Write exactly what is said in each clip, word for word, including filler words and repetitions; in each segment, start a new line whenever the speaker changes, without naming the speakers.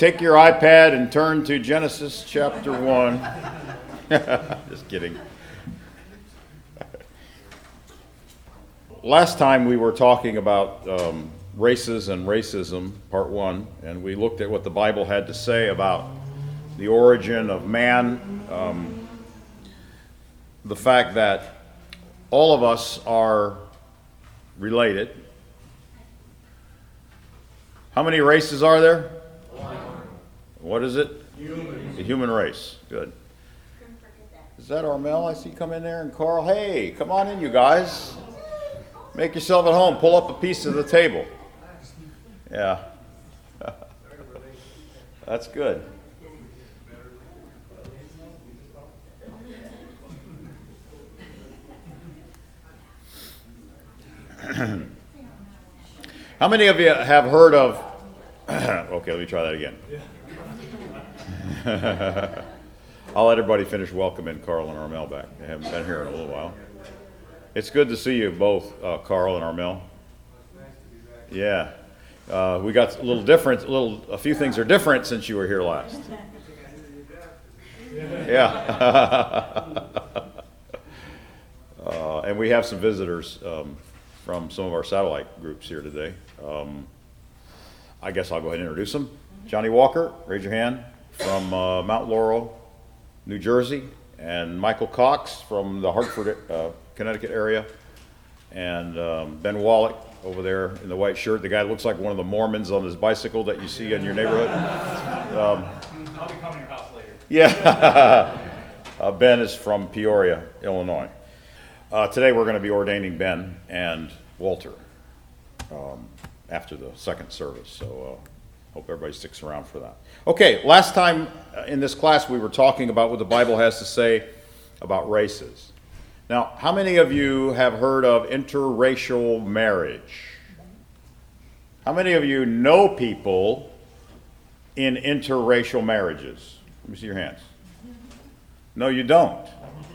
take your iPad and turn to Genesis chapter one. Just kidding. Last time we were talking about um, races and racism, part one, and we looked at what the Bible had to say about the origin of man, um, the fact that all of us are related. How many races are there? One. What is it? Human. The human race. Good. Is that Armel I see come in there? And Carl? Hey, come on in, you guys. Make yourself at home. Pull up a piece of the table. Yeah. That's good. How many of you have heard of okay, let me try that again. I'll let everybody finish welcoming Carl and Armel back. They haven't been here in a little while. It's good to see you both, uh, Carl and Armel. Yeah. Uh, we got a little different, a little a few things are different since you were here last. Yeah. uh, and we have some visitors um, from some of our satellite groups here today. Um, I guess I'll go ahead and introduce them. Johnny Walker, raise your hand, from uh, Mount Laurel, New Jersey, and Michael Cox from the Hartford, uh, Connecticut area, and um, Ben Wallach over there in the white shirt, the guy that looks like one of the Mormons on his bicycle that you see in your neighborhood. Um,
I'll be coming to your house later.
Yeah. uh, Ben is from Peoria, Illinois. Uh, today we're going to be ordaining Ben and Walter um, after the second service, so uh, hope everybody sticks around for that. Okay, last time in this class we were talking about what the Bible has to say about races. Now, how many of you have heard of interracial marriage? How many of you know people in interracial marriages? Let me see your hands. No, you don't.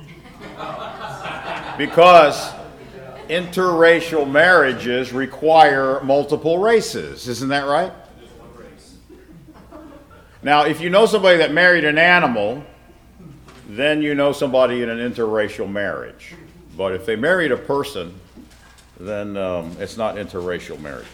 Because interracial marriages require multiple races. Isn't that right? Now, if you know somebody that married an animal, then you know somebody in an interracial marriage. But if they married a person, then um, it's not interracial marriage.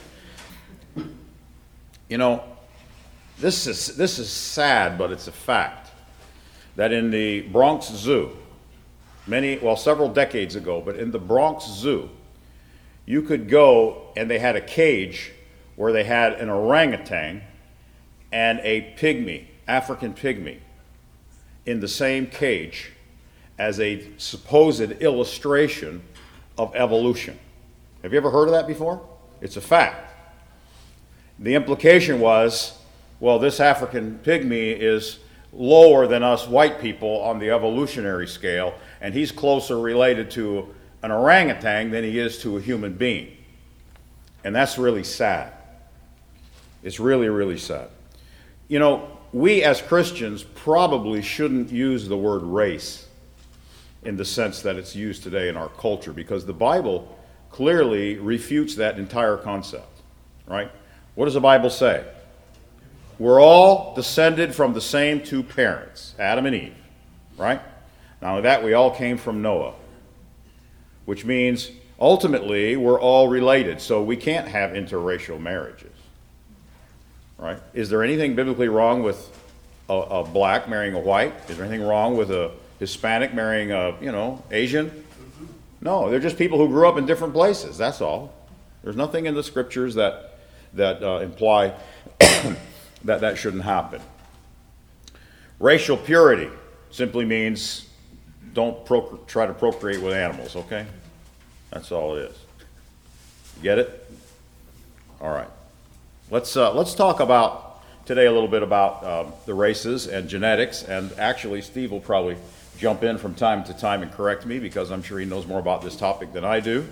You know, this is this is sad, but it's a fact that in the Bronx Zoo, many, well, several decades ago, but in the Bronx Zoo, you could go and they had a cage where they had an orangutan and a pygmy, African pygmy, in the same cage as a supposed illustration of evolution. Have you ever heard of that before? It's a fact. The implication was, well, this African pygmy is lower than us white people on the evolutionary scale, and he's closer related to an orangutan than he is to a human being. And that's really sad. It's really, really sad. You know, we as Christians probably shouldn't use the word race in the sense that it's used today in our culture, because the Bible clearly refutes that entire concept, right? What does the Bible say? We're all descended from the same two parents, Adam and Eve, right? Not only that, we all came from Noah, which means ultimately we're all related, so we can't have interracial marriages. Right? Is there anything biblically wrong with a, a black marrying a white? Is there anything wrong with a Hispanic marrying a, you know, Asian? No, they're just people who grew up in different places, that's all. There's nothing in the scriptures that, that uh, imply that that shouldn't happen. Racial purity simply means don't procre- try to procreate with animals, okay? That's all it is. Get it? All right. Let's uh, let's talk about today a little bit about uh, the races and genetics, and actually Steve will probably jump in from time to time and correct me because I'm sure he knows more about this topic than I do.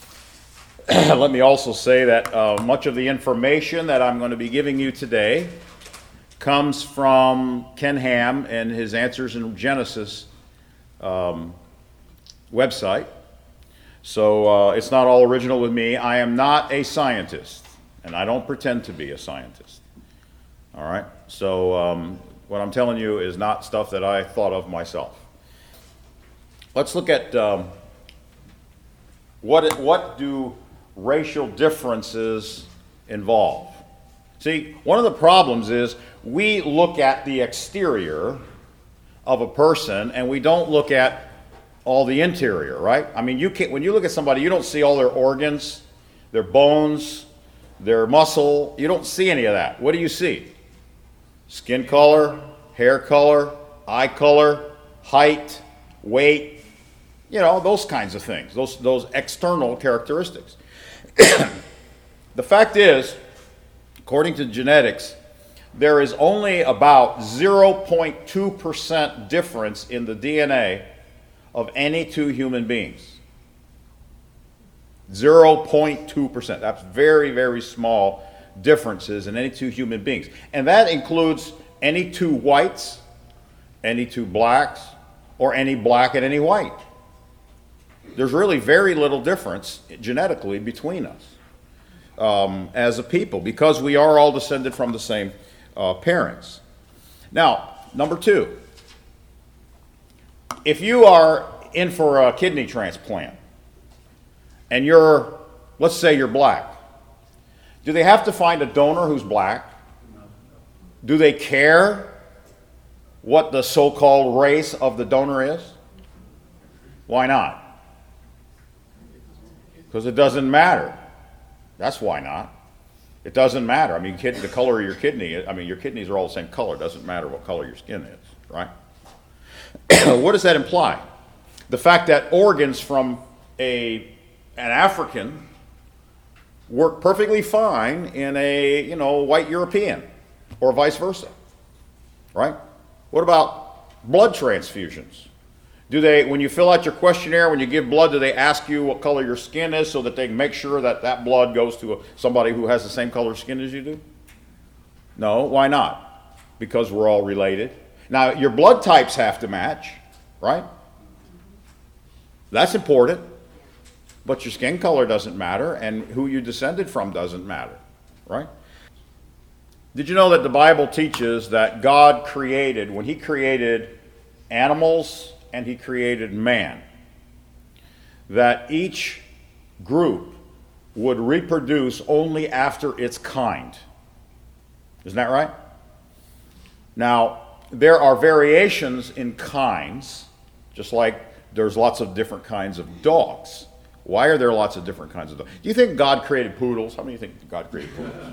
Let me also say that uh, much of the information that I'm going to be giving you today comes from Ken Ham and his Answers in Genesis um, website. So uh, it's not all original with me. I am not a scientist, and I don't pretend to be a scientist. All right? So um, what I'm telling you is not stuff that I thought of myself. Let's look at um, what, what do racial differences involve. See, one of the problems is we look at the exterior of a person and we don't look at all the interior, right? I mean, you can't, when you look at somebody, you don't see all their organs, their bones, their muscle. You don't see any of that. What do you see? Skin color, hair color, eye color, height, weight, you know, those kinds of things, those, those external characteristics. The fact is, according to genetics, there is only about zero point two percent difference in the D N A of any two human beings. zero point two percent. That's very, very small differences in any two human beings. And that includes any two whites, any two blacks, or any black and any white. There's really very little difference genetically between us um, as a people because we are all descended from the same uh, parents. Now, number two, if you are in for a kidney transplant and you're, let's say you're black, do they have to find a donor who's black? Do they care what the so-called race of the donor is? Why not? Because it doesn't matter. That's why not. It doesn't matter. I mean, kid, the color of your kidney, I mean, your kidneys are all the same color. It doesn't matter what color your skin is, right? What does that imply? The fact that organs from a, an African work perfectly fine in a, you know, white European, or vice versa, right? What about blood transfusions? Do they, when you fill out your questionnaire, when you give blood, do they ask you what color your skin is so that they can make sure that that blood goes to a, somebody who has the same color skin as you do? No, why not? Because we're all related. Now, your blood types have to match, right? That's important. But your skin color doesn't matter, and who you descended from doesn't matter, right? Did you know that the Bible teaches that God created, when he created animals and he created man, that each group would reproduce only after its kind? Isn't that right? Now, there are variations in kinds, just like there's lots of different kinds of dogs. Why are there lots of different kinds of dogs? Do you think God created poodles? How many think God created poodles?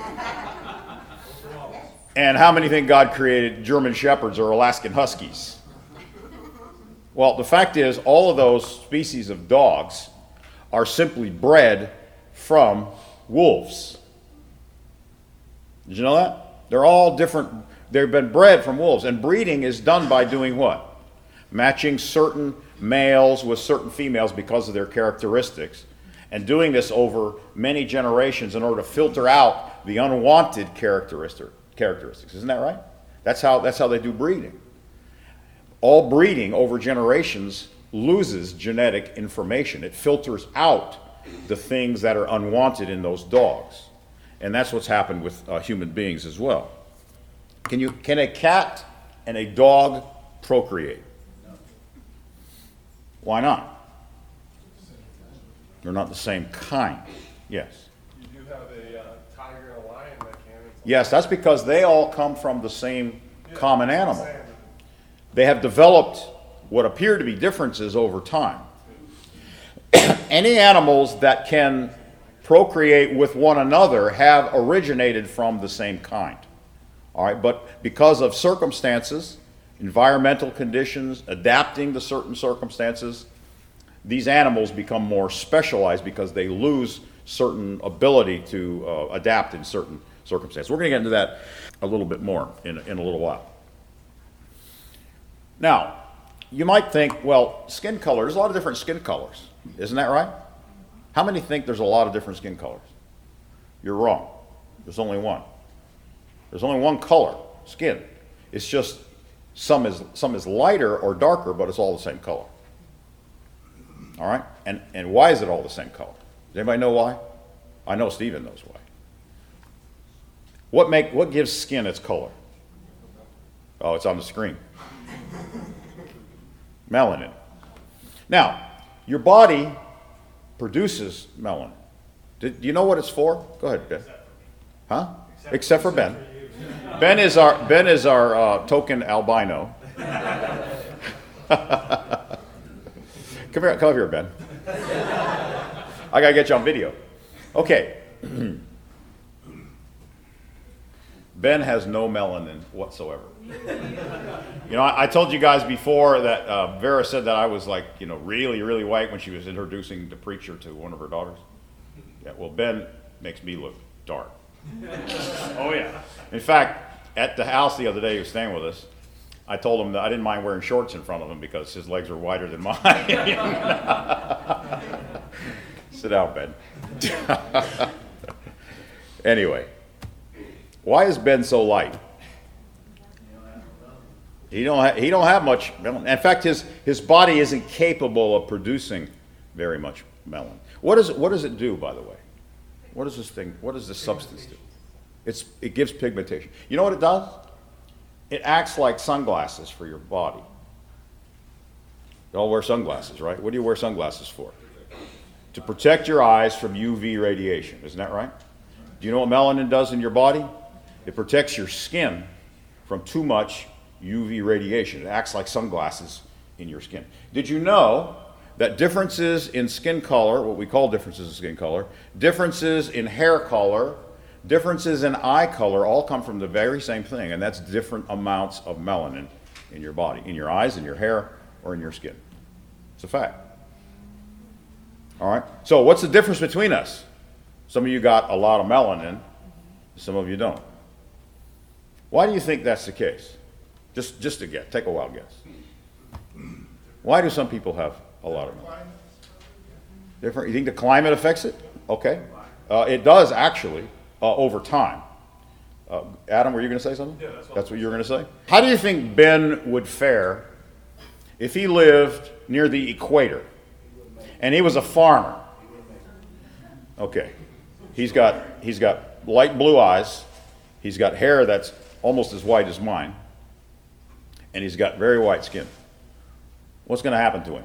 And how many think God created German shepherds or Alaskan huskies? Well, the fact is, all of those species of dogs are simply bred from wolves. Did you know that? They're all different. They've been bred from wolves. And breeding is done by doing what? Matching certain males with certain females because of their characteristics, and doing this over many generations in order to filter out the unwanted characteristic, characteristics. Isn't that right? That's how, that's how they do breeding. All breeding over generations loses genetic information. It filters out the things that are unwanted in those dogs. And that's what's happened with uh, human beings as well. Can you, can a cat and a dog procreate? Why not? They're not the same kind. Yes.
You do have a uh, tiger and a lion that can.
Yes, that's because they all come from the same
Yeah,
common
that's
animal.
what I'm saying.
They have developed what appear to be differences over time. Any animals that can procreate with one another have originated from the same kind. All right, but because of circumstances, environmental conditions, adapting to certain circumstances, these animals become more specialized because they lose certain ability to uh, adapt in certain circumstances. We're going to get into that a little bit more in, in a little while. Now, you might think, well, skin color, there's a lot of different skin colors. Isn't that right? How many think there's a lot of different skin colors? You're wrong. There's only one. There's only one color, skin. It's just some is some is lighter or darker, but it's all the same color. All right? And and why is it all the same color? Does anybody know why? I know Stephen knows why. What make what gives skin its color? Oh, it's on the screen. Melanin. Now, your body produces melanin. Did, do you know what it's for? Go ahead, Ben. Huh? Except, Except for Ben. Ben is our Ben is our uh, token albino. Come here, come over here, Ben. I gotta get you on video. Okay. Ben has no melanin whatsoever. You know, I, I told you guys before that uh, Vera said that I was like, you know, really, really white when she was introducing the preacher to one of her daughters. Yeah, well, Ben makes me look dark. Oh, yeah. In fact, at the house the other day, he was staying with us. I told him that I didn't mind wearing shorts in front of him because his legs were wider than mine. Sit down, Ben. Anyway, why is Ben so light? He don't ha- he don't have much melanin. In fact, his his body isn't capable of producing very much melanin. What does it, what does it do, by the way? What does this thing? What does this substance do? It's it gives pigmentation. You know what it does? It acts like sunglasses for your body. You all wear sunglasses, right? What do you wear sunglasses for? To protect your eyes from U V radiation. Isn't that right? Do you know what melanin does in your body? It protects your skin from too much U V radiation. It acts like sunglasses in your skin. Did you know that differences in skin color, what we call differences in skin color, differences in hair color, differences in eye color all come from the very same thing, and that's different amounts of melanin in your body, in your eyes, in your hair, or in your skin. It's a fact. All right? So what's the difference between us? Some of you got a lot of melanin, some of you don't. Why do you think that's the case? Just, just a guess. Take a wild guess. Why do some people have a lot of melanin? Different. You think the climate affects it? Okay. Uh, it does actually uh, over time. Uh, Adam, were you going to say something?
Yeah, that's,
that's what you were going to say? How do you think Ben would fare if he lived near the equator and he was a farmer? Okay. He's got he's got light blue eyes. He's got hair that's almost as white as mine. And he's got very white skin. What's going to happen to him?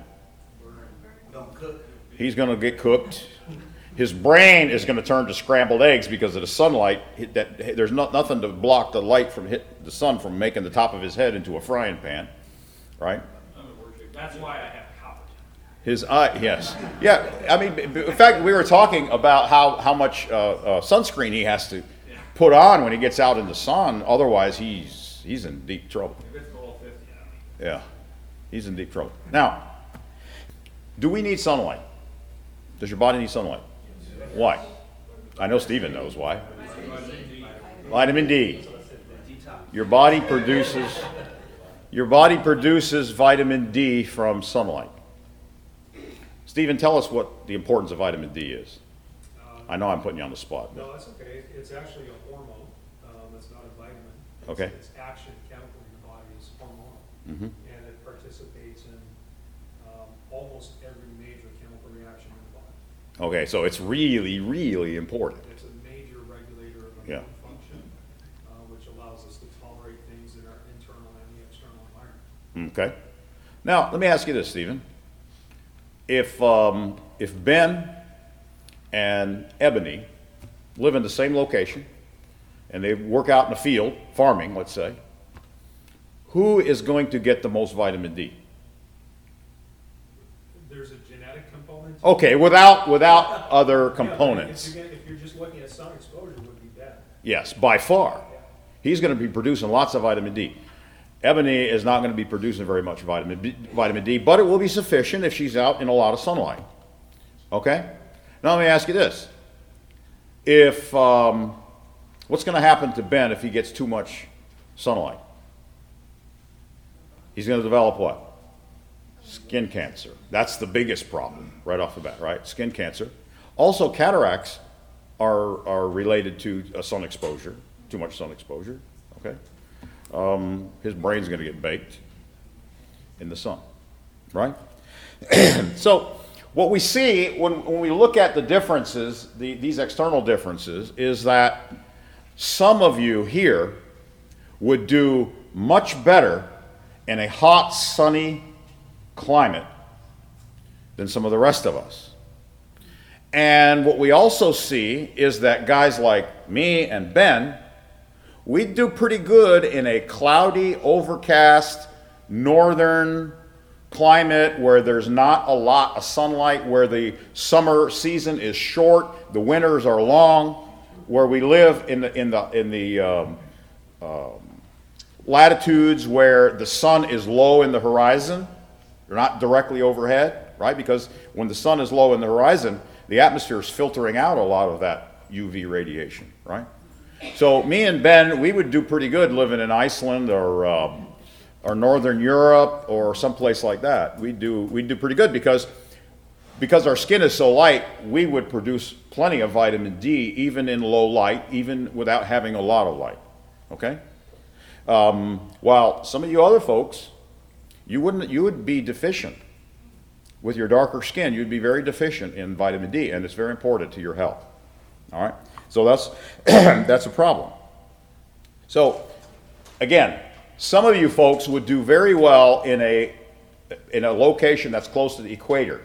He's going to get cooked. His brain is going to turn to scrambled eggs because of the sunlight. That there's not, nothing to block the light from hit the sun from making the top of his head into a frying pan, right?
That's why I have copper.
His eye, yes, yeah. I mean, in fact, we were talking about how how much uh, uh, sunscreen he has to put on when he gets out in the sun. Otherwise, he's he's in deep trouble.
If it's below fifty,
Yeah, he's in deep trouble. Now, do we need sunlight? Does your body need sunlight? Why? I know Stephen knows why. Vitamin D. Your body produces your body produces vitamin D from sunlight. Stephen, tell us what the importance of vitamin D is.
Um,
I know I'm putting you on the spot. But.
No, that's okay. It's actually a hormone. Um, it's not a vitamin. It's,
Okay.
Its action chemical in the body is hormonal,
Mm-hmm.
and it participates in um, almost every major chemical reaction in the body.
Okay, so it's really, really important.
It's a major regulator of
Yeah.
immune function, uh, which allows us to tolerate things in our internal and the external environment.
Okay. Now, let me ask you this, Stephen. If um, if Ben and Ebony live in the same location and they work out in the field, farming, let's say, who is going to get the most vitamin D?
There's a genetic component. to
Okay, without without other
Yeah, like
components.
If you're, gonna- if you're just looking at sun exposure, it would be bad.
Yes, by far. He's going to be producing lots of vitamin D. Ebony is not going to be producing very much vitamin B, vitamin D, but it will be sufficient if she's out in a lot of sunlight. Okay? Now let me ask you this. If, um, what's going to happen to Ben if he gets too much sunlight? He's going to develop what? Skin cancer. That's the biggest problem right off the bat, right? Skin cancer. Also, cataracts are, are related to uh, sun exposure, too much sun exposure, okay? Um, his brain's going to get baked in the sun, right? So what we see when, when we look at the differences, the, these external differences, is that some of you here would do much better in a hot, sunny climate than some of the rest of us. And what we also see is that guys like me and Ben, we do pretty good in a cloudy, overcast, northern climate where there's not a lot of sunlight, where the summer season is short, the winters are long, where we live in the in the in the um, um, latitudes where the sun is low in the horizon, they're not directly overhead, right? Because when the sun is low in the horizon, the atmosphere is filtering out a lot of that U V radiation, right? So me and Ben, we would do pretty good living in Iceland or um, or Northern Europe or someplace like that. We do we do pretty good because because our skin is so light, we would produce plenty of vitamin D even in low light, even without having a lot of light. Okay. Um, while some of you other folks, you wouldn't you would be deficient with your darker skin. You'd be very deficient in vitamin D, and it's very important to your health. All right. So that's that's a problem. So again, some of you folks would do very well in a in a location that's close to the equator.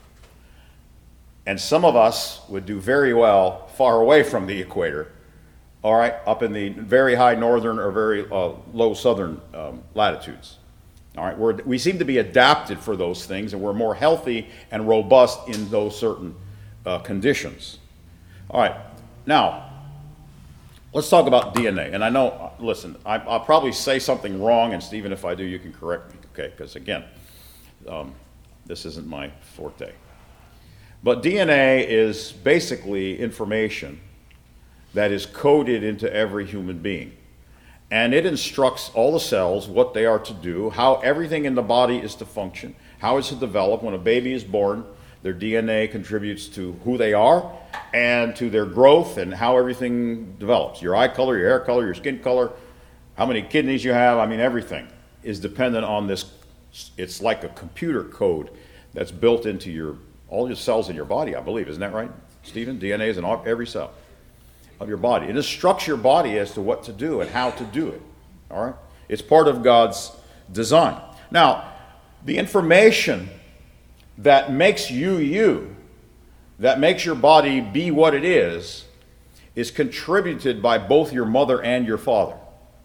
And some of us would do very well far away from the equator, all right, up in the very high northern or very uh, low southern um, latitudes. All right, we're, we seem to be adapted for those things, and we're more healthy and robust in those certain uh, conditions. All right, now, let's talk about D N A. And I know, listen, I, I'll probably say something wrong, and Stephen, if I do, you can correct me, okay? Because again, um, this isn't my forte. But D N A is basically information that is coded into every human being. And it instructs all the cells what they are to do, how everything in the body is to function, how it's to develop. When a baby is born, their D N A contributes to who they are and to their growth and how everything develops. Your eye color, your hair color, your skin color, how many kidneys you have, I mean, everything is dependent on this. It's like a computer code that's built into your all your cells in your body, I believe. Isn't that right, Stephen? D N A is in all, every cell of your body. It instructs your body as to what to do and how to do it. All right? It's part of God's design. Now, the information that makes you you, that makes your body be what it is, is contributed by both your mother and your father.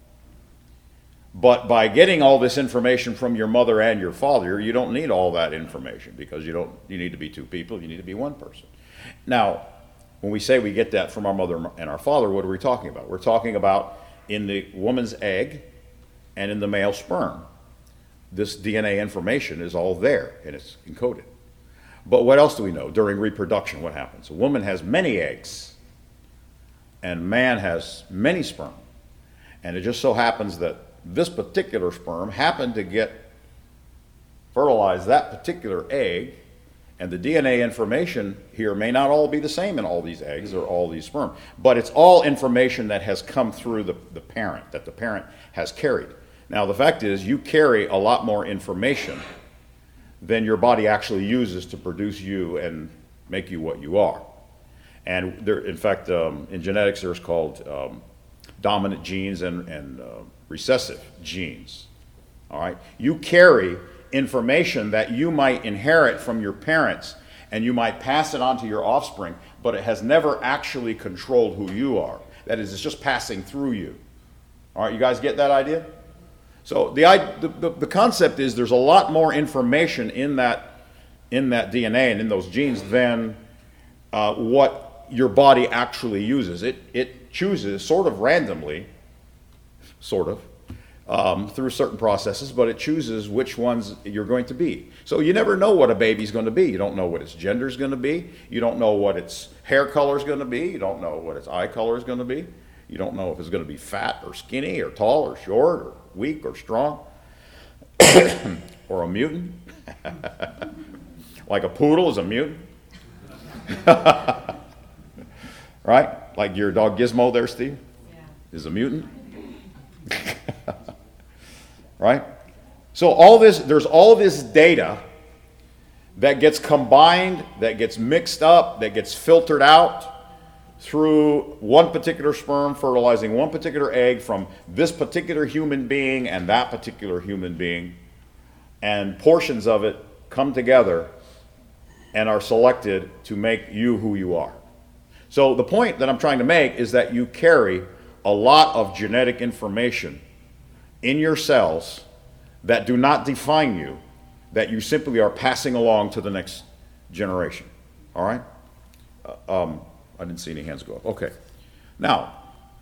But by getting all this information from your mother and your father, you don't need all that information because you don't. You need to be two people. You need to be one person. Now, when we say we get that from our mother and our father, what are we talking about? We're talking about in the woman's egg and in the male sperm. This D N A information is all there and it's encoded. But what else do we know? During reproduction, what happens? A woman has many eggs and man has many sperm. And it just so happens that this particular sperm happened to get fertilize that particular egg, and the D N A information here may not all be the same in all these eggs or all these sperm, but it's all information that has come through the, the parent, that the parent has carried. Now the fact is you carry a lot more information than your body actually uses to produce you and make you what you are. And there, in fact, um, in genetics there's called um, dominant genes and, and uh, recessive genes. All right, you carry information that you might inherit from your parents, and you might pass it on to your offspring, but it has never actually controlled who you are. That is, it's just passing through you. All right, you guys get that idea? So the the, the concept is there's a lot more information in that in that D N A and in those genes than uh, what your body actually uses. It it chooses sort of randomly, sort of, um, through certain processes, but it chooses which ones you're going to be. So you never know what a baby's going to be. You don't know what its gender is going to be. You don't know what its hair color is going to be. You don't know what its eye color is going to be. You don't know if it's going to be fat or skinny or tall or short or weak or strong or a mutant. Like a poodle is a mutant. Right? Like your dog Gizmo there, Steve, yeah. Is a mutant. Right? So all this, there's all this data that gets combined, that gets mixed up, that gets filtered out through one particular sperm fertilizing one particular egg from this particular human being and that particular human being, and portions of it come together and are selected to make you who you are. So the point that I'm trying to make is that you carry a lot of genetic information in your cells that do not define you, that you simply are passing along to the next generation. All right? Uh, um, I didn't see any hands go up. Okay. Now,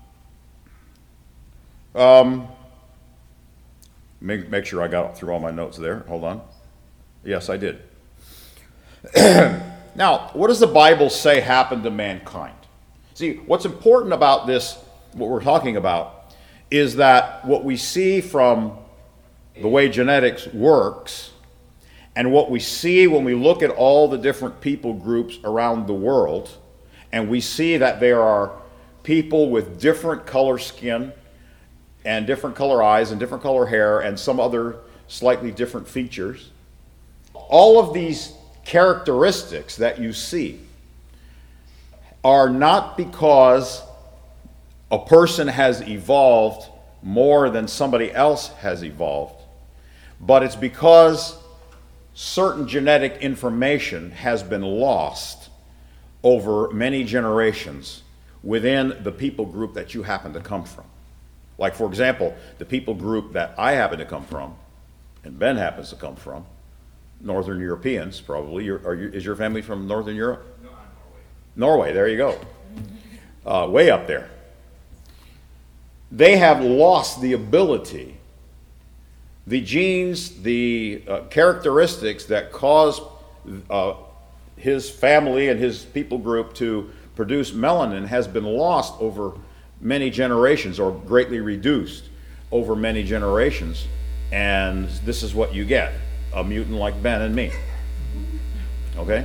um, make, make sure I got through all my notes there. Hold on. Yes, I did. Now, what does the Bible say happened to mankind? See, what's important about this, what we're talking about, is that what we see from the way genetics works and what we see when we look at all the different people groups around the world, and we see that there are people with different color skin and different color eyes and different color hair and some other slightly different features. All of these characteristics that you see are not because a person has evolved more than somebody else has evolved, but it's because certain genetic information has been lost over many generations within the people group that you happen to come from. Like, for example, the people group that I happen to come from, and Ben happens to come from, Northern Europeans, probably. You're, are you, is your family from Northern Europe?
No, I'm Norway.
Norway, there you go. Uh, way up there. They have lost the ability, the genes, the uh, characteristics that cause uh, his family and his people group to produce melanin has been lost over many generations, or greatly reduced over many generations. And this is what you get. A mutant like Ben and me. Okay?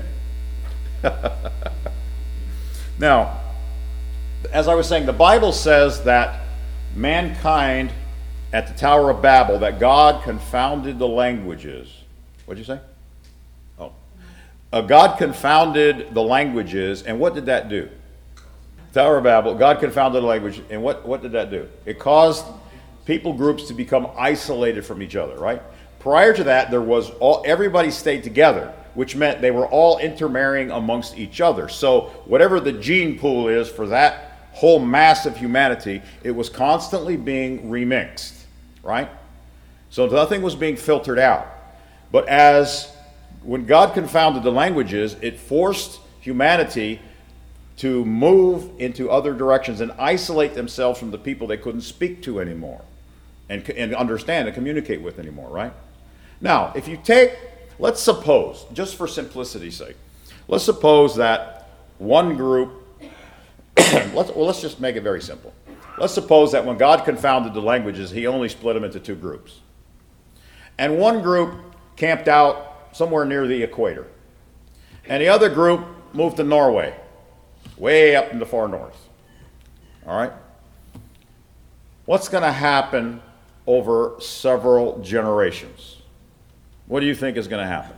Now, as I was saying, the Bible says that mankind at the Tower of Babel, that God confounded the languages. What'd you say? Oh. Uh, God confounded the languages, and what did that do? Tower of Babel, God confounded the language, and what, what did that do? It caused people groups to become isolated from each other, right? Prior to that, there was all, everybody stayed together, which meant they were all intermarrying amongst each other. So whatever the gene pool is for that whole mass of humanity, it was constantly being remixed, right? So nothing was being filtered out. But as, when God confounded the languages, it forced humanity to move into other directions and isolate themselves from the people they couldn't speak to anymore and, and understand and communicate with anymore, right? Now, if you take, let's suppose, just for simplicity's sake, let's suppose that one group, let's, well, let's just make it very simple. Let's suppose that when God confounded the languages, he only split them into two groups. And one group camped out somewhere near the equator. And the other group moved to Norway, way up in the far north. All right? What's going to happen over several generations? What do you think is going to happen?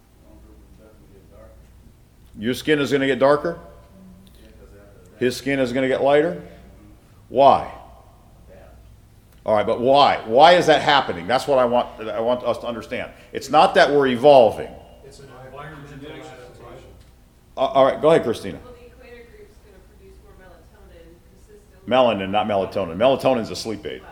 Your skin is going to get darker? His skin is going to get lighter? Why? All right, but why? Why is that happening? That's what I want, I want us to understand. It's not that we're evolving.
It's an environmental adaptation.
Uh, all right, go ahead, Christina.
Well, the equator group's going to produce more melatonin consistently.
Melanin, not melatonin. Melatonin's a sleep aid.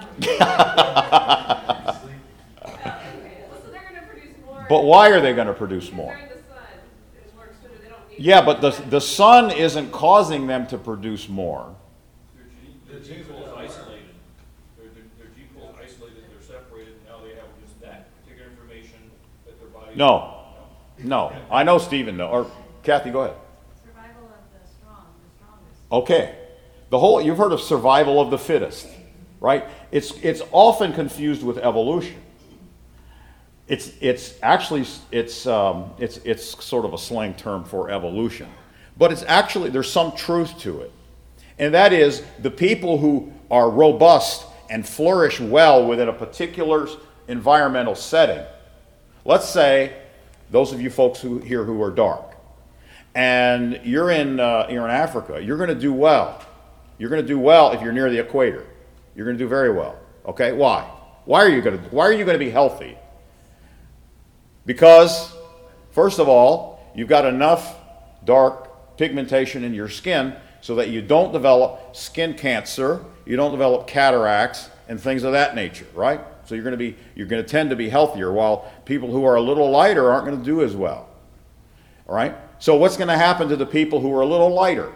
But why are they going to produce more?
They're in the sun. It works sooner. They don't need
Yeah, but the, the sun isn't causing them to produce more.
Their gene, their gene pool is isolated. Their, their, their gene pool is isolated, they're separated, and now they have just that particular information that their body.
No. No. I know Stephen, though. Or Kathy, go ahead.
survival of the strong, the strongest.
Okay. The whole, you've heard of survival of the fittest, right? It's, it's often confused with evolution. It's, it's actually, it's, um, it's, it's sort of a slang term for evolution. But it's actually, there's some truth to it. And that is, the people who are robust and flourish well within a particular environmental setting. Let's say, those of you folks who here who are dark. and you're in, uh, you're in Africa, you're going to do well. You're going to do well if you're near the equator. You're going to do very well. Okay? Why? Why are you going to, why are you going to be healthy? Because, first of all, you've got enough dark pigmentation in your skin so that you don't develop skin cancer, you don't develop cataracts, and things of that nature, right? So you're going to be, you're going to tend to be healthier, while people who are a little lighter aren't going to do as well. All right? So what's going to happen to the people who are a little lighter?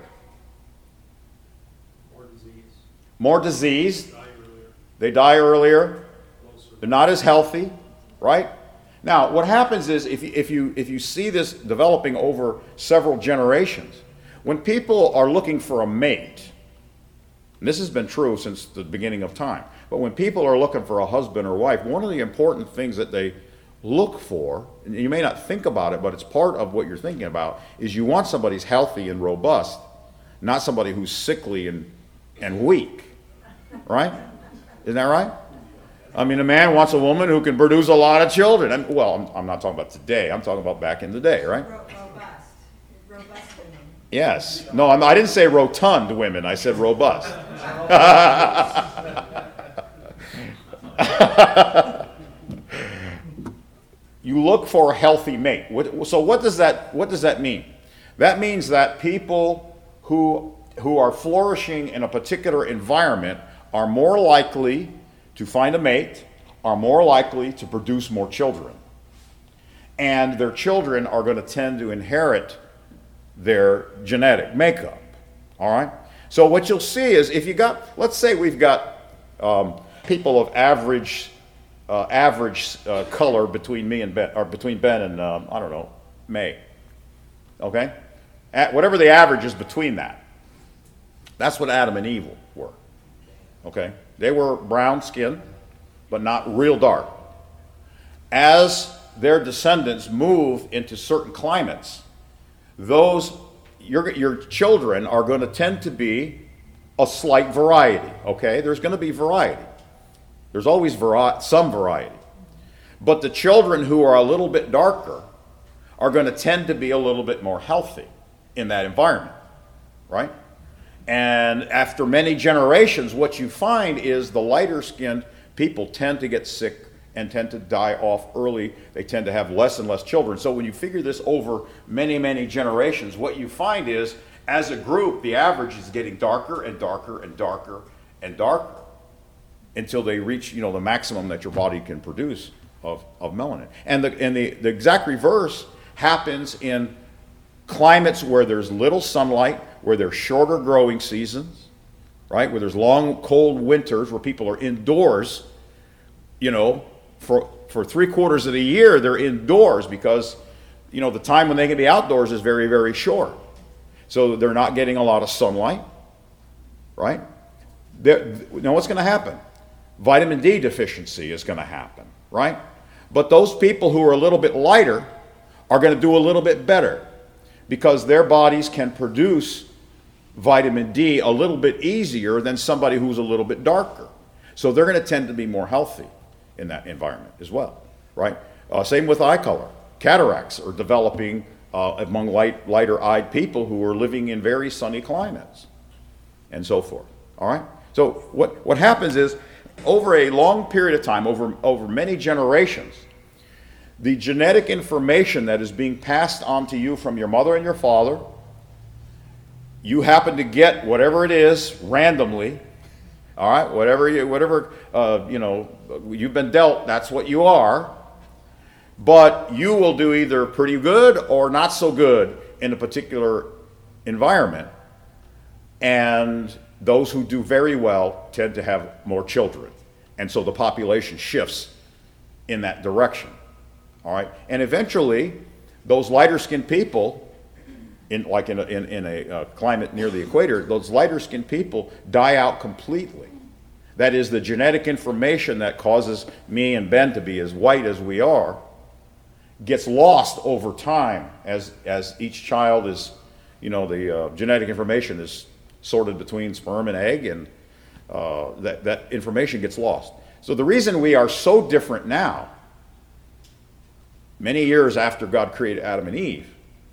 More disease,
More disease.
die earlier,
They die earlier.
closer.
They're not as healthy, right? Now, what happens is if you, if you, if you see this developing over several generations, when people are looking for a mate, and this has been true since the beginning of time, but when people are looking for a husband or wife, one of the important things that they look for, and you may not think about it, but it's part of what you're thinking about, is you want somebody who's healthy and robust, not somebody who's sickly and, and weak, right? Isn't that right? I mean, a man wants a woman who can produce a lot of children. I'm, well, I'm, I'm not talking about today. I'm talking about back in the day, right?
Ro- Robust, robust women.
Yes. No, I'm, I didn't say rotund women. I said robust. You look for a healthy mate. What, so what does that what does that mean? That means that people who who are flourishing in a particular environment are more likely to find a mate, are more likely to produce more children. And their children are going to tend to inherit their genetic makeup. All right? So what you'll see is if you got, let's say we've got um, people of average uh, average uh, color between me and Ben, or between Ben and, um, I don't know, May. Okay? At whatever the average is between that. That's what Adam and Eve were. Okay? They were brown skin, but not real dark. As their descendants move into certain climates, those your, your children are going to tend to be a slight variety. Okay? There's going to be variety. There's always vari- some variety. But the children who are a little bit darker are going to tend to be a little bit more healthy in that environment. Right? And after many generations, what you find is the lighter skinned people tend to get sick and tend to die off early. They tend to have less and less children. So when you figure this over many, many generations, what you find is, as a group, the average is getting darker and darker and darker and darker until they reach, you know, the maximum that your body can produce of, of melanin. And, the, and the, the exact reverse happens in climates where there's little sunlight, where there's shorter growing seasons, right? Where there's long, cold winters, where people are indoors, you know, for, for three quarters of the year, they're indoors because, you know, the time when they can be outdoors is very, very short. So they're not getting a lot of sunlight, right? They're, now what's going to happen? Vitamin D deficiency is going to happen, right? But those people who are a little bit lighter are going to do a little bit better because their bodies can produce vitamin D a little bit easier than somebody who's a little bit darker. So they're going to tend to be more healthy in that environment as well, right? Uh, same with eye color. Cataracts are developing uh, among light, lighter-eyed people who are living in very sunny climates and so forth, all right? So what, what happens is, over a long period of time, over, over many generations, the genetic information that is being passed on to you from your mother and your father, you happen to get whatever it is randomly, all right, whatever you, whatever uh, you know you've been dealt, that's what you are. But you will do either pretty good or not so good in a particular environment, and those who do very well tend to have more children, and so the population shifts in that direction. All right, and eventually, those lighter-skinned people, in like in a, in, in a uh, climate near the equator, those lighter-skinned people die out completely. That is, the genetic information that causes me and Ben to be as white as we are gets lost over time as as each child is, you know, the uh, genetic information is sorted between sperm and egg, and uh, that that information gets lost. So the reason we are so different now, many years after God created Adam and Eve,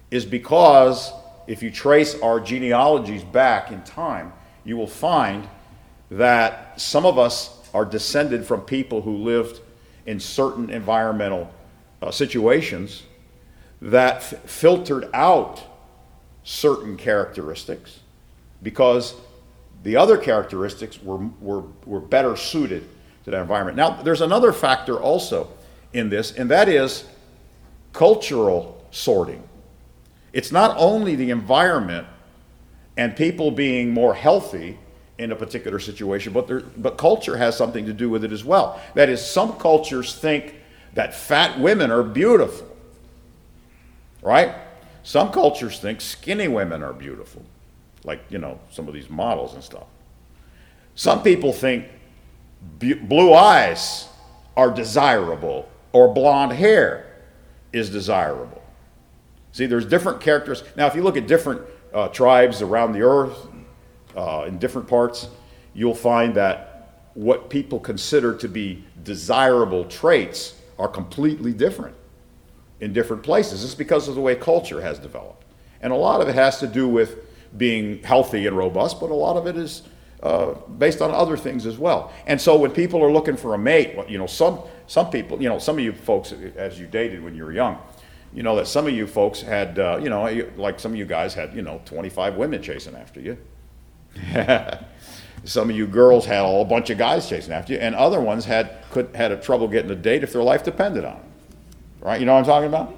is because if you trace our genealogies back in time, you will find that some of us are descended from people who lived in certain environmental uh, situations that f- filtered out certain characteristics because the other characteristics were, were, were better suited to that environment. Now, there's another factor also in this, and that is cultural sorting. It's not only the environment and people being more healthy in a particular situation, but there, but culture has something to do with it as well. That is, some cultures think that fat women are beautiful, right? Some cultures think skinny women are beautiful, like, you know, some of these models and stuff. Some people think b- blue eyes are desirable or blonde hair is desirable. See, there's different characters. Now, if you look at different uh, tribes around the earth, uh, in different parts, you'll find that what people consider to be desirable traits are completely different in different places. It's because of the way culture has developed. And a lot of it has to do with being healthy and robust, but a lot of it is uh, based on other things as well. And so when people are looking for a mate, well, you know, some some people, you know, some of you folks, as you dated when you were young, you know that some of you folks had, uh, you know, like some of you guys had, you know, twenty-five women chasing after you. Some of you girls had a bunch of guys chasing after you, and other ones had could had a trouble getting a date if their life depended on it. Right? You know what I'm talking about?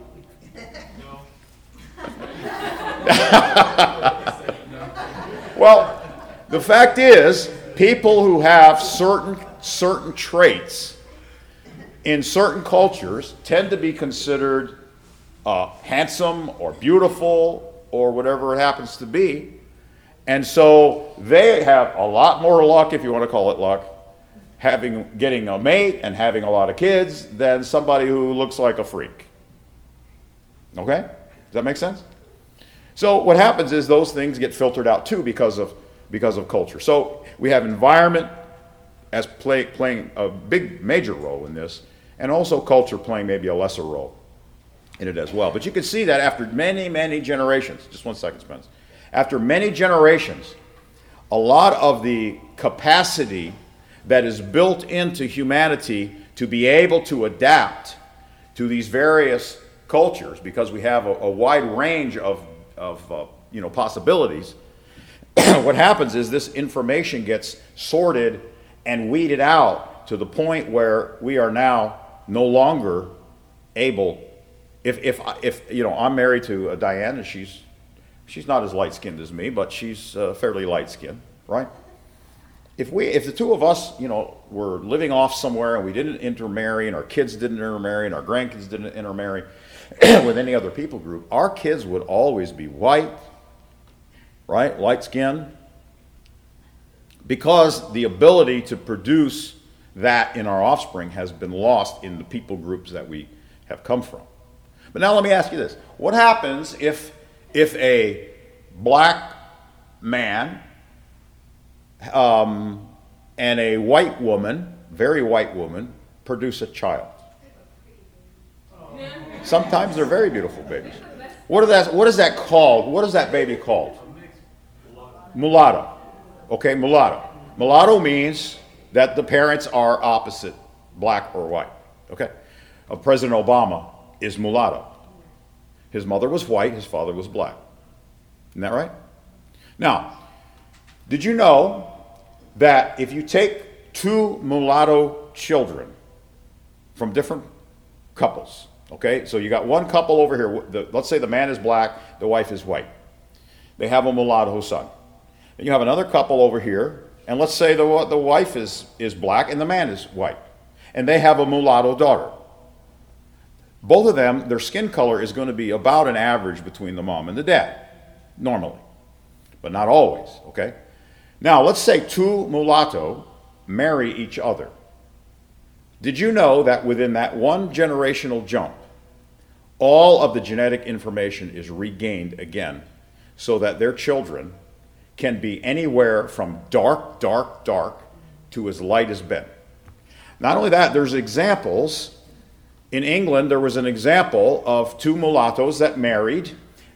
Well, the fact is, people who have certain certain traits in certain cultures tend to be considered uh, handsome or beautiful or whatever it happens to be. And so they have a lot more luck, if you want to call it luck, having getting a mate and having a lot of kids than somebody who looks like a freak. Okay? Does that make sense? So what happens is those things get filtered out too because of because of culture. So we have environment as play, playing a big major role in this, and also culture playing maybe a lesser role in it as well. But you can see that after many, many generations, just one second, Spence. After many generations, a lot of the capacity that is built into humanity to be able to adapt to these various cultures, because we have a, a wide range of, of uh, you know, possibilities, what happens is this information gets sorted and weeded out to the point where we are now no longer able, if, if, if you know, I'm married to uh, Diane, and she's She's not as light-skinned as me, but she's uh, fairly light-skinned, right? If we, if the two of us, you know, were living off somewhere and we didn't intermarry, and our kids didn't intermarry, and our grandkids didn't intermarry with any other people group, our kids would always be white, right, light-skinned, because the ability to produce that in our offspring has been lost in the people groups that we have come from. But now let me ask you this: what happens if If a black man um, and a white woman, very white woman, produce a child? Sometimes they're very beautiful babies. What is that, what is that called? What is that baby called? Mulatto. Okay, mulatto. Mulatto means that the parents are opposite, black or white. Okay? Uh, President Obama is mulatto. His mother was white, his father was black. Isn't that right? Now, did you know that if you take two mulatto children from different couples, okay, so you got one couple over here, the, let's say the man is black, the wife is white. They have a mulatto son. And you have another couple over here, and let's say the, the wife is, is black and the man is white. And they have a mulatto daughter. Both of them, their skin color is going to be about an average between the mom and the dad, normally, but not always, okay? Now, let's say two mulatto marry each other. Did you know that within that one generational jump, all of the genetic information is regained again so that their children can be anywhere from dark, dark, dark to as light as Ben? Not only that, there's examples. In England, there was an example of two mulattoes that married,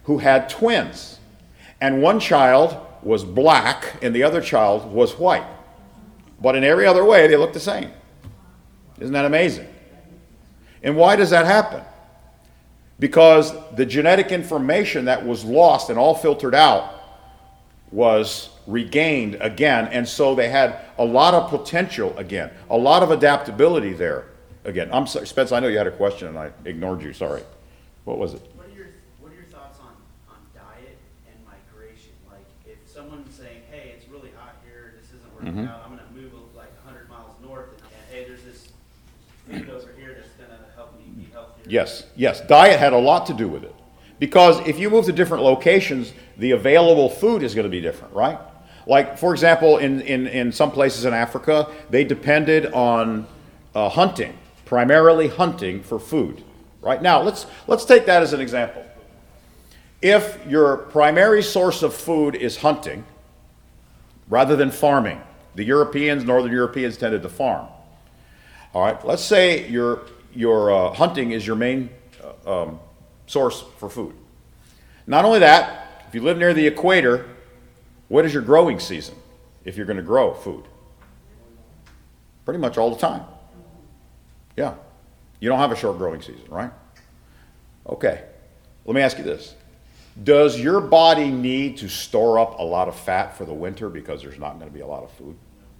who had twins. And one child was black and the other child was white. But in every other way, they looked the same. Isn't that amazing? And why does that happen? Because the genetic information that was lost and all filtered out was regained again, and so they had a lot of potential again, a lot of adaptability there again. I'm sorry, Spence, I know you had a question and I ignored you, sorry. What was it?
What are your What are your thoughts on, on diet and migration? Like, if someone's saying, "Hey, it's really hot here. This isn't working
Mhm.
out. I'm going to move like one hundred miles north, and, and hey, there's this food over here that's going to help me be healthier."
Yes, yes. Diet had a lot to do with it. Because if you move to different locations, the available food is going to be different, right? Like, for example, in, in, in some places in Africa, they depended on uh, hunting, primarily hunting for food. Right now, let's, let's take that as an example. If your primary source of food is hunting, rather than farming, the Europeans, Northern Europeans tended to farm. All right, let's say your, your uh, hunting is your main uh, um, source for food. Not only that, if you live near the equator, what is your growing season if you're going to grow food? Pretty much all the time. Yeah. You don't have a short growing season, right? Okay. Let me ask you this. Does your body need to store up a lot of fat for the winter because there's not going to be a lot of food?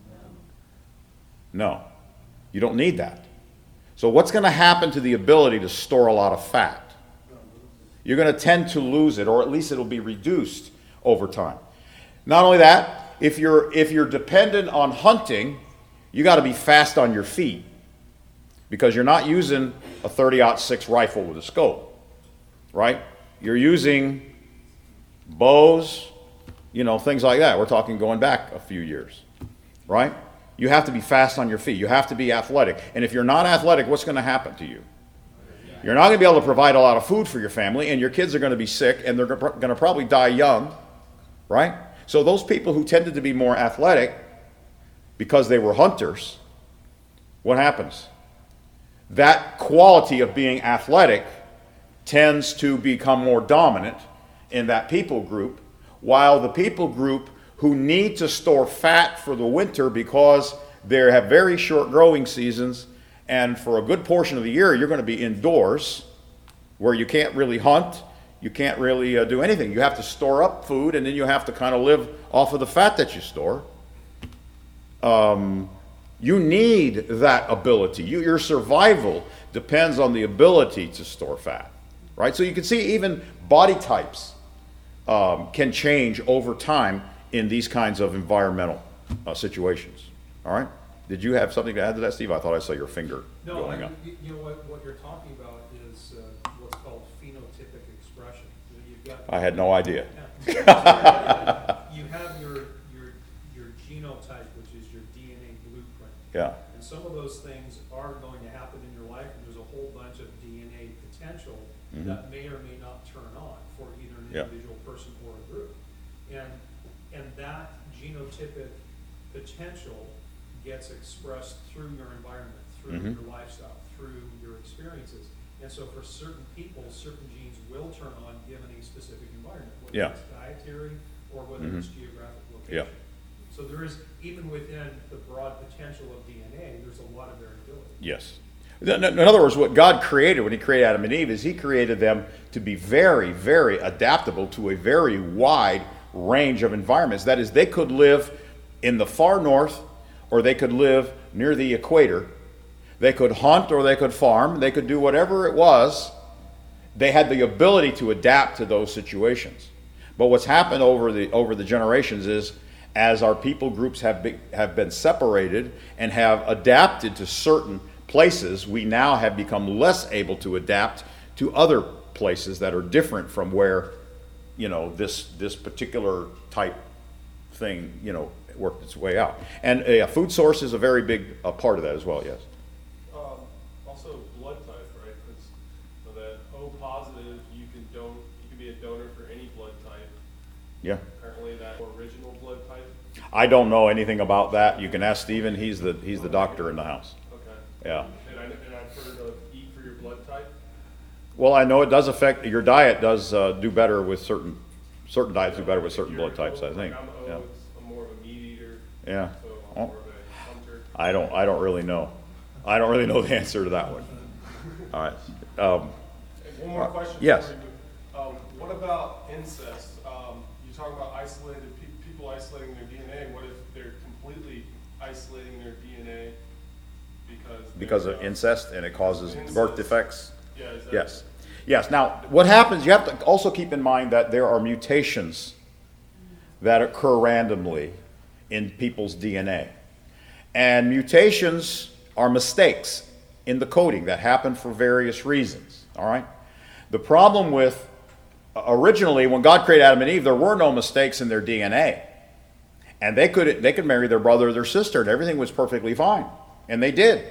No. You don't need that. So what's going to happen to the ability to store a lot of fat? You're going to tend to lose it, or at least it'll be reduced over time. Not only that, if you're, if you're dependent on hunting, you got to be fast on your feet because you're not using a thirty aught six rifle with a scope, right? You're using bows, you know, things like that. We're talking going back a few years, right? You have to be fast on your feet. You have to be athletic. And if you're not athletic, what's going to happen to you? You're not going to be able to provide a lot of food for your family, and your kids are going to be sick, and they're going to probably die young, right? So those people who tended to be more athletic because they were hunters, what happens? That quality of being athletic tends to become more dominant in that people group, while the people group who need to store fat for the winter because they have very short growing seasons, and for a good portion of the year you're going to be indoors where you can't really hunt, you can't really uh, do anything. You have to store up food, and then you have to kind of live off of the fat that you store. Um, you need that ability. You, your survival depends on the ability to store fat, right? So you can see even body types um, can change over time in these kinds of environmental uh, situations. All right? Did you have something to add to that, Steve? I thought I saw your finger
No,
going
I-
up.
you you know, what, what you're talking about is uh, what's called phenotypic expression. You know, You've got.
I had no idea.
Yeah. You have your, your, your genotype, which is your D N A blueprint.
Yeah.
And some of those things are going to happen in your life, and there's a whole bunch of D N A potential
Mhm.
that may or may not turn on for either an
Yeah.
individual person or a group. And, and that genotypic potential gets expressed through your environment, through
Mhm.
your lifestyle, through your experiences. And so for certain people, certain genes will turn on given a specific environment, whether
Yeah.
it's dietary or whether
Mhm.
it's geographic
Yeah.
location. So there is, even within the broad potential of D N A, there's a lot of variability.
Yes. In in other words, what God created when he created Adam and Eve is he created them to be very, very adaptable to a very wide range of environments. That is, they could live in the far north, or they could live near the equator. They could hunt or they could farm. They could do whatever it was. They had the ability to adapt to those situations. But what's happened over the over the generations is, as our people groups have been, have been separated and have adapted to certain places, we now have become less able to adapt to other places that are different from where, you know, this this particular type thing, you know, worked its way out. And a food source is a very big uh, part of that as well. Yes.
Um, also blood type, right? Because so that O positive, you can don, you can be a donor for any blood type.
Yeah.
Apparently that original blood type.
I don't know anything about that. You can ask Stephen. He's the he's the doctor in the house.
Okay.
Yeah.
And I and I've heard of eat for your blood type.
Well, I know it does affect, your diet does uh, do better with certain, certain diets do better with certain blood types, I think.
Like I'm O,
Yeah.
it's, I'm more of a meat eater,
Yeah.
so
Oh.
I'm more of a hunter.
I don't, I don't really know. I don't really know the answer to that one. All right. Um,
And one more
Uh,
question.
yes.
before you move. Um, what about incest? Um, you talk about isolated, pe- people isolating their D N A. What if they're completely isolating their D N A because?
because
they're,
of
uh,
incest and it causes birth
Incest.
defects?
Yeah, is that?
Yes. Yes. Now, what happens, you have to also keep in mind that there are mutations that occur randomly in people's D N A. And mutations are mistakes in the coding that happen for various reasons. All right? The problem with, originally, when God created Adam and Eve, there were no mistakes in their D N A. And they could, they could marry their brother or their sister, and everything was perfectly fine. And they did.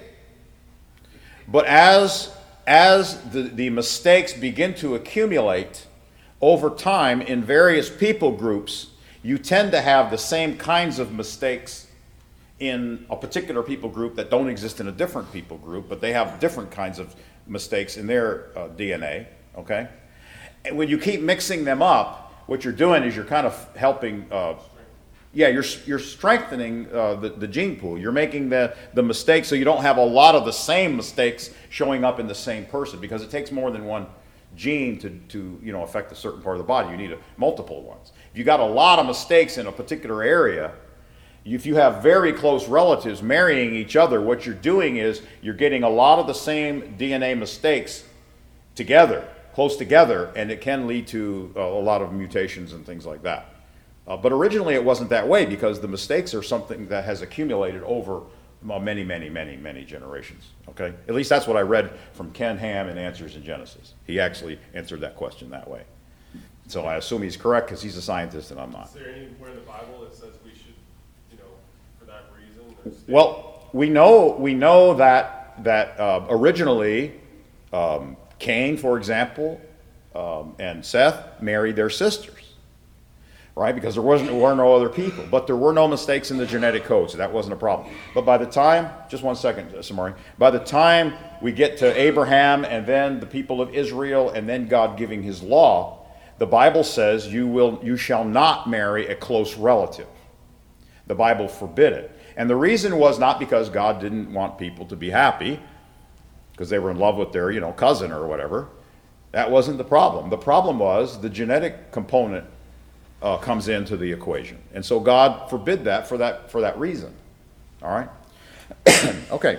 But as, as the, the mistakes begin to accumulate over time in various people groups, you tend to have the same kinds of mistakes in a particular people group that don't exist in a different people group, but they have different kinds of mistakes in their uh, D N A, okay? And when you keep mixing them up, what you're doing is you're kind of helping, uh, yeah, you're, you're strengthening uh, the, the gene pool. You're making the, the mistakes so you don't have a lot of the same mistakes showing up in the same person, because it takes more than one gene to, to you know, affect a certain part of the body. You need a, multiple ones. If you got a lot of mistakes in a particular area, if you have very close relatives marrying each other, what you're doing is you're getting a lot of the same D N A mistakes together, close together, and it can lead to uh, a lot of mutations and things like that. Uh, but originally it wasn't that way, because the mistakes are something that has accumulated over uh, many, many, many, many generations. Okay? At least that's what I read from Ken Ham in Answers in Genesis. He actually answered that question that way. So I assume he's correct, because he's a scientist and I'm not.
Is there anywhere in the Bible that says we should, you know, for that reason? or stay-
Well, we know we know that that uh, originally um, Cain, for example, um, and Seth married their sisters, right? Because there wasn't there were no other people, but there were no mistakes in the genetic code, so that wasn't a problem. But by the time, just one second, uh, Samari, by the time we get to Abraham and then the people of Israel and then God giving His law, the Bible says you will you shall not marry a close relative. The Bible forbid it. And the reason was not because God didn't want people to be happy, because they were in love with their, you know, cousin or whatever. That wasn't the problem. The problem was the genetic component uh, comes into the equation. And so God forbid that for that for that reason. All right? Okay.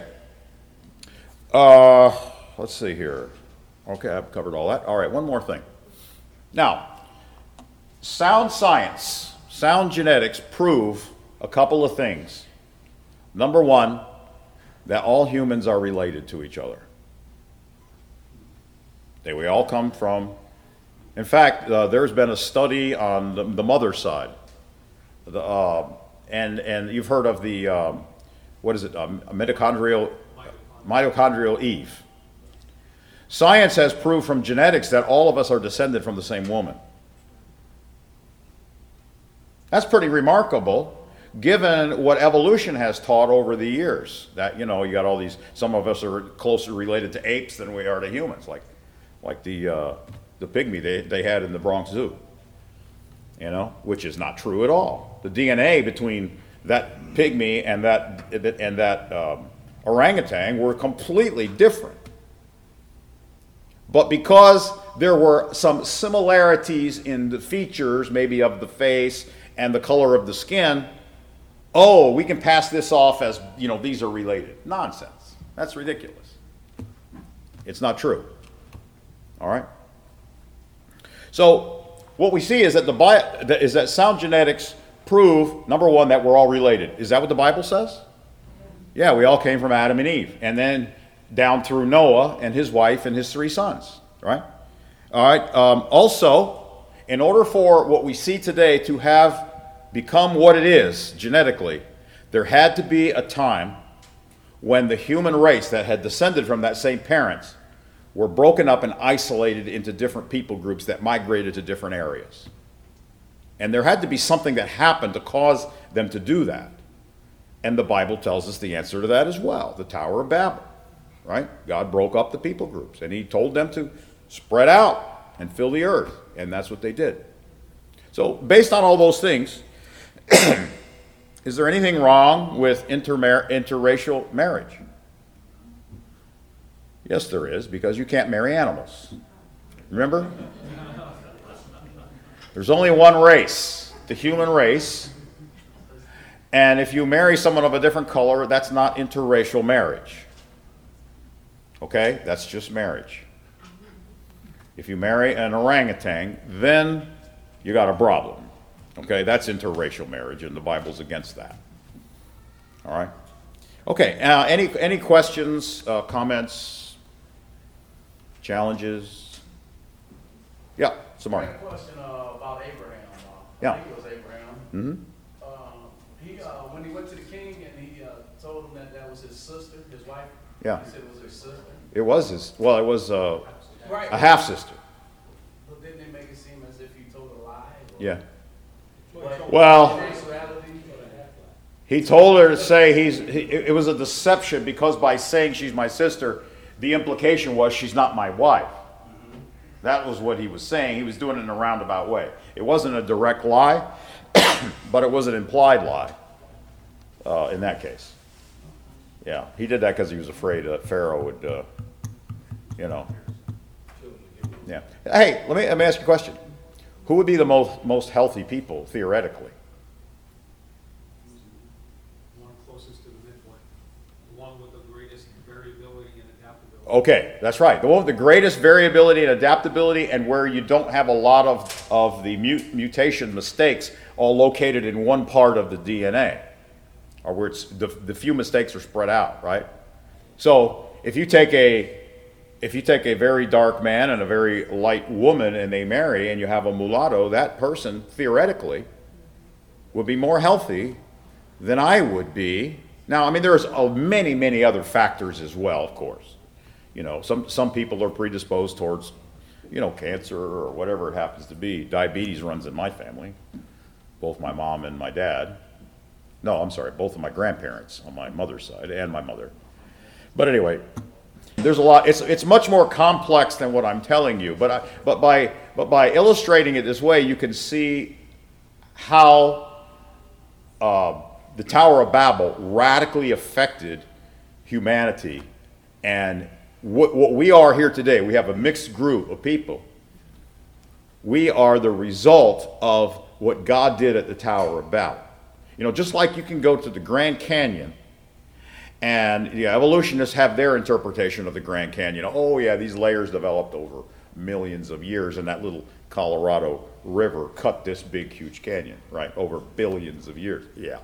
Uh, let's see here. Okay, I've covered all that. All right, one more thing. Now, sound science, sound genetics prove a couple of things. Number one, that all humans are related to each other. That we all come from, in fact, uh, there's been a study on the, the mother side. The, uh, and, and you've heard of the, um, what is it, um, mitochondrial, mitochondrial Eve. Science has proved from genetics that all of us are descended from the same woman. That's pretty remarkable, given what evolution has taught over the years. That, you know, you got all these, some of us are closer related to apes than we are to humans, like like the uh, the pygmy they, they had in the Bronx Zoo, you know, which is not true at all. The D N A between that pygmy and that, and that um, orangutan were completely different. But because there were some similarities in the features, maybe of the face and the color of the skin, oh, we can pass this off as, you know, these are related. Nonsense. That's ridiculous. It's not true. All right? So what we see is that the Bi- is that sound genetics prove, number one, that we're all related. Is that what the Bible says? Yeah, we all came from Adam and Eve. And then down through Noah and his wife and his three sons, right? All right. Um, also, in order for what we see today to have become what it is genetically, there had to be a time when the human race that had descended from that same parents were broken up and isolated into different people groups that migrated to different areas. And there had to be something that happened to cause them to do that. And the Bible tells us the answer to that as well, the Tower of Babel. Right? God broke up the people groups, and he told them to spread out and fill the earth. And that's what they did. So based on all those things, is there anything wrong with intermar- interracial marriage? Yes, there is, because you can't marry animals. Remember? There's only one race, the human race. And if you marry someone of a different color, that's not interracial marriage. Okay? That's just marriage. If you marry an orangutan, then you got a problem. Okay? That's interracial marriage, and the Bible's against that. All right? Okay. Uh, any any questions, uh, comments, challenges? Yeah, Samari.
I have a question uh, about Abraham. Uh,
Yeah.
I think it was Abraham.
Mm-hmm.
Um, he, uh, when he went to the king and he uh, told him that that was his sister, his wife.
Yeah.
He said it was his sister.
It was his, well, it was uh,
Right.
a half-sister.
But didn't it make it seem as if he told a lie? Or-
Yeah.
But
Well-
sexuality.
He told her to say he's, he, it was a deception because by saying she's my sister, the implication was she's not my wife. That was what he was saying. He was doing it in a roundabout way. It wasn't a direct lie, but it was an implied lie uh, in that case. Yeah, he did that because he was afraid that Pharaoh would, uh, you know. Yeah. Hey, let me, let me ask you a question. Who would be the most, most healthy people, theoretically?
One closest to the midpoint, the one with the greatest variability and adaptability.
Okay, that's right. The one with the greatest variability and adaptability, and where you don't have a lot of, of the mut- mutation mistakes all located in one part of the D N A, or where it's, the, the few mistakes are spread out, right? So if you take a if you take a very dark man and a very light woman and they marry and you have a mulatto, that person theoretically would be more healthy than I would be. Now, I mean, there's uh, many, many other factors as well, of course. You know, some, some people are predisposed towards, you know, cancer or whatever it happens to be. Diabetes runs in my family, both my mom and my dad. No, I'm sorry, both of my grandparents on my mother's side and my mother. But anyway, there's a lot. It's it's much more complex than what I'm telling you. But I, but by but by illustrating it this way, you can see how uh, the Tower of Babel radically affected humanity, and what, what we are here today. We have a mixed group of people. We are the result of what God did at the Tower of Babel. You know, just like you can go to the Grand Canyon, and the evolutionists have their interpretation of the Grand Canyon. Oh, yeah, these layers developed over millions of years, and that little Colorado River cut this big, huge canyon, right, over billions of years. Yeah.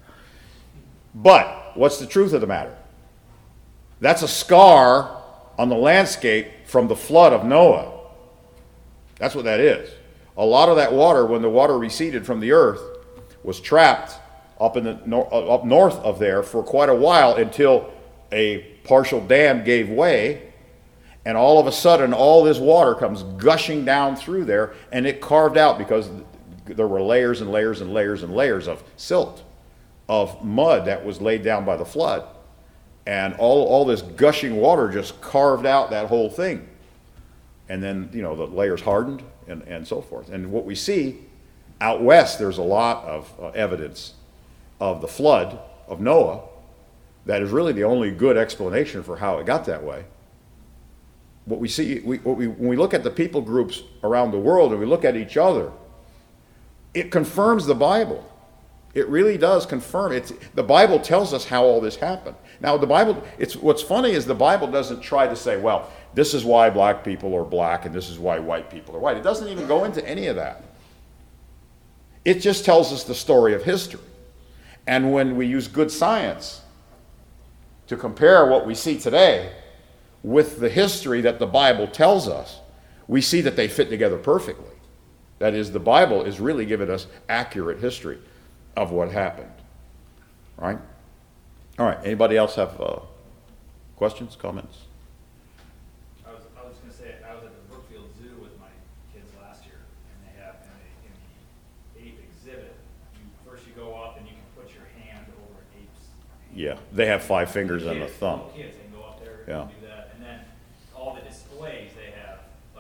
But what's the truth of the matter? That's a scar on the landscape from the flood of Noah. That's what that is. A lot of that water, when the water receded from the earth, was trapped up in the nor- up north of there for quite a while until a partial dam gave way, and all of a sudden all this water comes gushing down through there, and it carved out, because there were layers and layers and layers and layers of silt, of mud that was laid down by the flood, and all, all this gushing water just carved out that whole thing. And then, you know, the layers hardened and, and so forth. And what we see out west, there's a lot of uh, evidence of the flood of Noah that is really the only good explanation for how it got that way. What we see, we, what we, when we look at the people groups around the world and we look at each other, it confirms the Bible. It really does confirm it. The Bible tells us how all this happened. Now, the Bible, it's what's funny is the Bible doesn't try to say, well, this is why black people are black and this is why white people are white. It doesn't even go into any of that. It just tells us the story of history. And when we use good science to compare what we see today with the history that the Bible tells us, we see that they fit together perfectly. That is, the Bible is really giving us accurate history of what happened. Right? All right. Anybody else have uh, questions, comments?
I was, I was gonna say, I was at the Brookfield Zoo with my kids last year, and they have in the, in the ape exhibit, you, first you go up and you can put your hand over an ape's hand.
Yeah. They have five fingers and a
Kids,
thumb.
little Kids, they can go up there
Yeah.
and do that, and then all the displays, they have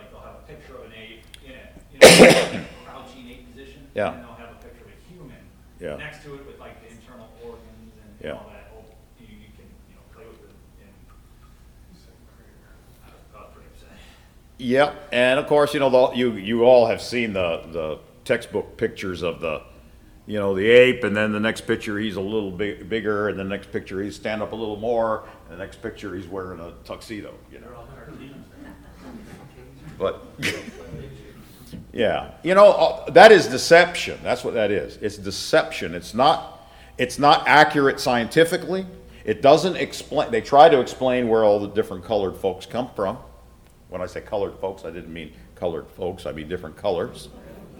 machine ape position.
Yeah.
And then they'll have a picture of a human
Yeah.
next to it with like the internal organs and,
Yeah.
and all that. Oh, you, you can, you know, play with it and I was about pretty upset.
Yep, and of course, you know, the, you, you all have seen the, the textbook pictures of the, you know, the ape, and then the next picture he's a little big, bigger, and the next picture he's stand up a little more, and the next picture he's wearing a tuxedo, you know. But, yeah, you know, uh, that is deception. That's what that is. It's deception. It's not, it's not accurate scientifically. It doesn't explain, they try to explain where all the different colored folks come from. When I say colored folks, I didn't mean colored folks, I mean different colors.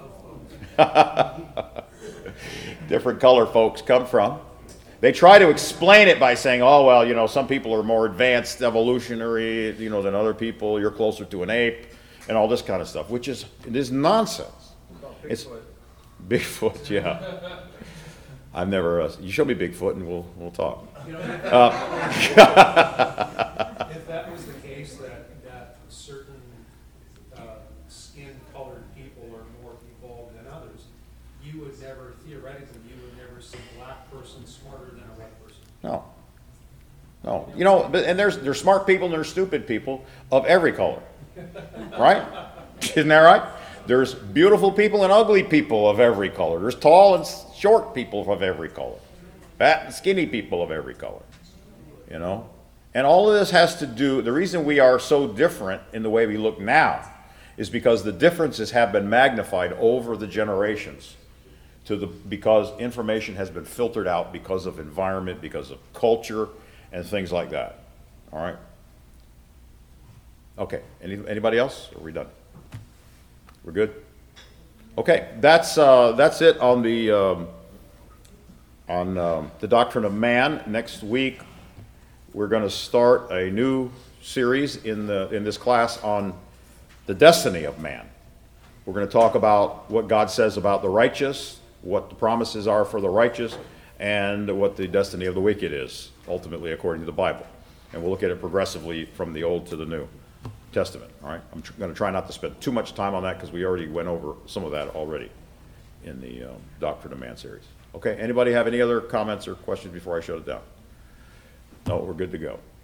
Different color folks come from. They try to explain it by saying, oh, well, you know, some people are more advanced evolutionary, you know, than other people. You're closer to an ape and all this kind of stuff, which is, it is nonsense. It's Bigfoot, yeah. I've never, uh, you show me Bigfoot and we'll, we'll talk.
You know, if
Uh,
if that was the case, that, that certain uh, skin-colored people are more evolved than others, you would never, theoretically, you would never see a black person smarter than a white person.
No. No. You know, but- and there's, there's smart people and there's stupid people of every color. Right? Isn't that right? There's beautiful people and ugly people of every color. There's tall and s- short people of every color. Fat and skinny people of every color. You know? And all of this has to do, the reason we are so different in the way we look now is because the differences have been magnified over the generations to the, because information has been filtered out because of environment, because of culture, and things like that. All right? Okay, Any, anybody else? Are we done? We're good? Okay, that's, uh, that's it on the, um, on um, the doctrine of man. Next week, we're going to start a new series in, the, in this class on the destiny of man. We're going to talk about what God says about the righteous, what the promises are for the righteous, and what the destiny of the wicked is, ultimately according to the Bible. And we'll look at it progressively from the Old to the New Testament. All right, I'm tr- going to try not to spend too much time on that because we already went over some of that already in the um, Doctrine of Man series. Okay, anybody have any other comments or questions before I shut it down? No, we're good to go.